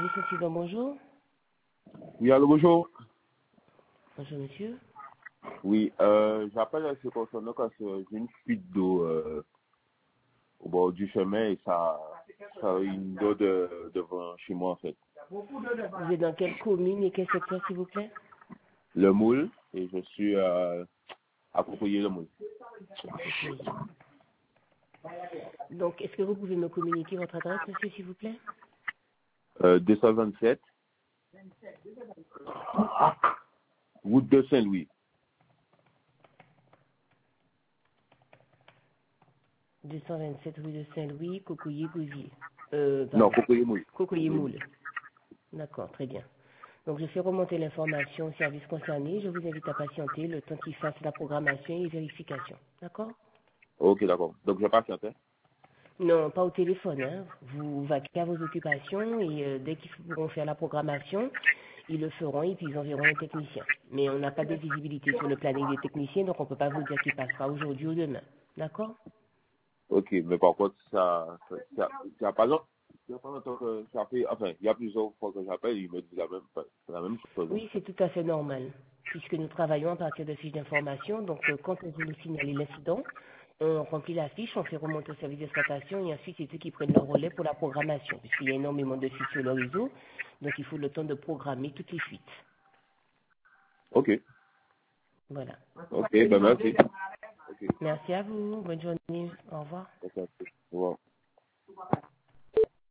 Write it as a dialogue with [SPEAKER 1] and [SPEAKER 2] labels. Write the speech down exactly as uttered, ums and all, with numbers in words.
[SPEAKER 1] Service incident, bonjour.
[SPEAKER 2] Oui, allô, bonjour.
[SPEAKER 1] Bonjour, monsieur.
[SPEAKER 2] Oui, euh, j'appelle à ce concernant parce que j'ai une fuite d'eau euh, au bord du chemin et ça, ça a une eau de, devant chez moi en fait.
[SPEAKER 1] Vous êtes dans quelle commune et quel secteur, s'il vous plaît?
[SPEAKER 2] Le moule et je suis euh, approprié le moule.
[SPEAKER 1] Ok. Donc, est-ce que vous pouvez me communiquer votre adresse, monsieur, s'il vous plaît?
[SPEAKER 2] Euh, deux cent vingt-sept, route de Saint-Louis.
[SPEAKER 1] deux cent vingt-sept rue de Saint-Louis, Cocoyer-Gosier. Euh,
[SPEAKER 2] Non,
[SPEAKER 1] pardon.
[SPEAKER 2] approprié moule.
[SPEAKER 1] Cocoyer-Moule. D'accord, très bien. Donc, je fais remonter l'information au service concerné. Je vous invite à patienter le temps qu'il fasse la programmation et vérification. D'accord?
[SPEAKER 2] Ok, d'accord. Donc je patiente. Hein?
[SPEAKER 1] Non, pas au téléphone. Hein. Vous vaquez à vos occupations et euh, dès qu'ils pourront faire la programmation, ils le feront et puis ils enverront un technicien. Mais on n'a pas de visibilité sur le planning des techniciens, donc on ne peut pas vous dire qu'il passera aujourd'hui ou demain. D'accord?
[SPEAKER 2] Ok, mais par contre, ça, ça, ça, ça a pas longtemps. Il y a pas longtemps que ça fait, enfin, il y a plusieurs fois que j'appelle, ils me disent la même, la même chose.
[SPEAKER 1] Oui, c'est tout à fait normal, puisque nous travaillons à partir de fiches d'information. Donc, euh, quand on veut nous signaler l'incident, on remplit la fiche, on fait remonter au service d'exploitation et ensuite c'est eux qui prennent le relais pour la programmation, puisqu'il y a énormément de fuites sur le réseau. Donc, il faut le temps de programmer toutes les fuites.
[SPEAKER 2] Ok,
[SPEAKER 1] Voilà.
[SPEAKER 2] ok, ben merci. Ok,
[SPEAKER 1] Merci à vous. Bonne journée. Au revoir.
[SPEAKER 2] ok, au revoir.